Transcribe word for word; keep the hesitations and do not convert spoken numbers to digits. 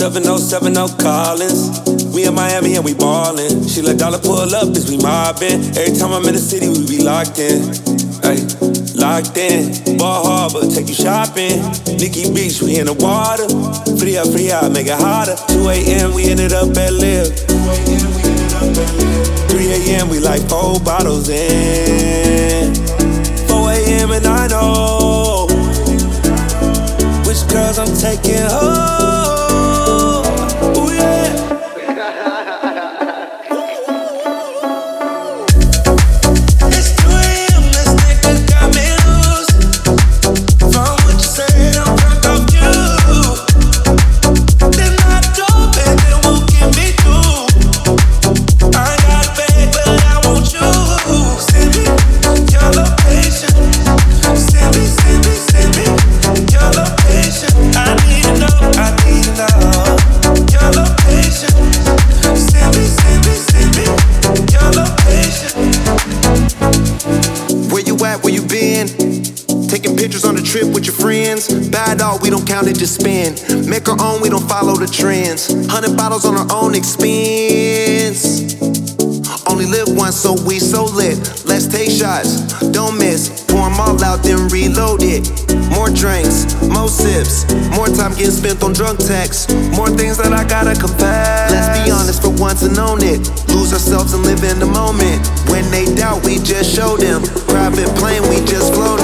seven oh seven oh Collins. We in Miami and we ballin'. She let dollar pull up as we mobbin'. Every time I'm in the city, we be locked in. Ay, locked in. Ball Harbor, take you shopping. Nikki Beach, we in the water. Free up, free out, make it hotter. two a.m. we ended up at Live. three a.m. we like four bottles in. four a.m. and I know which girls I'm taking home. Ooh, yeah. Bad dog, we don't count it, just spend. Make our own, we don't follow the trends. Hundred bottles on our own expense. Only live once, so we so lit. Let's take shots, don't miss. Pour them all out, then reload it. More drinks, more sips. More time getting spent on drunk texts. More things that I gotta confess. Let's be honest for once and own it. Lose ourselves and live in the moment. When they doubt, we just show them. Private plane, we just float